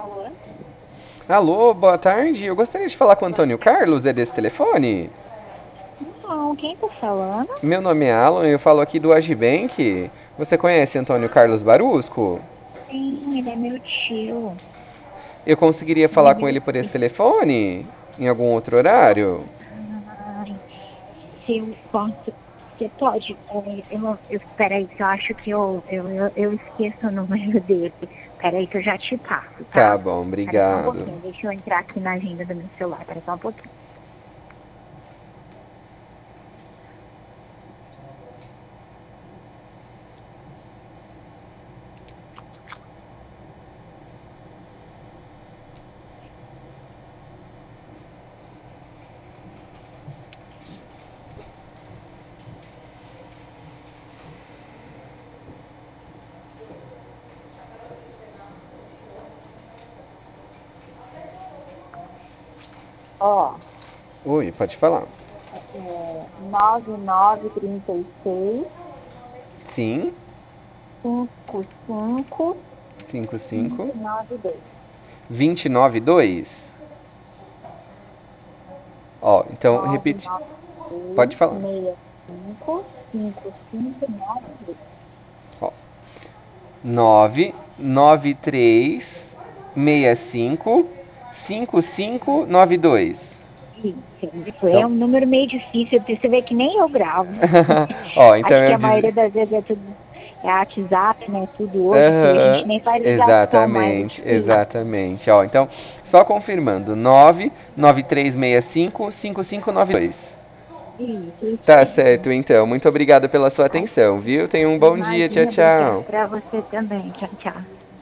Alô? Alô, boa tarde. Eu gostaria de falar com o Boa Antônio tarde. Carlos, é desse telefone? Não, quem tá falando? Meu nome é Alan, eu falo aqui do Agibank. Você conhece Antônio Carlos Barusco? Sim, ele é meu tio. Eu conseguiria falar com Ele... ele por esse telefone? Em algum outro horário? Ai, se eu posso... Você pode... peraí, que eu acho que eu esqueço o número dele. Peraí que eu já te passo, Tá tá? bom, Peraí só um obrigado. pouquinho, deixa eu entrar aqui na agenda do meu celular. Peraí só um pouquinho. Ó, Oi, pode falar. 9936 Sim, 55 55 592. 292. Ó, então repete. Pode falar. 996555592. Ó, 993655592. Isso, é Então, um número meio difícil, você vê que nem eu gravo. ó, então Acho que eu a diz... maioria das vezes é tudo WhatsApp, né? Tudo hoje, que a gente Aham, nem faz ligação mais, é exatamente, difícil. exatamente. Ó, então, só confirmando, 993655592. Isso Tá mesmo. certo, então. Muito obrigado pela sua Tá? atenção, viu? Tenha um bom dia. Tchau, Imagina, obrigada tchau. pra você também. Tchau, tchau.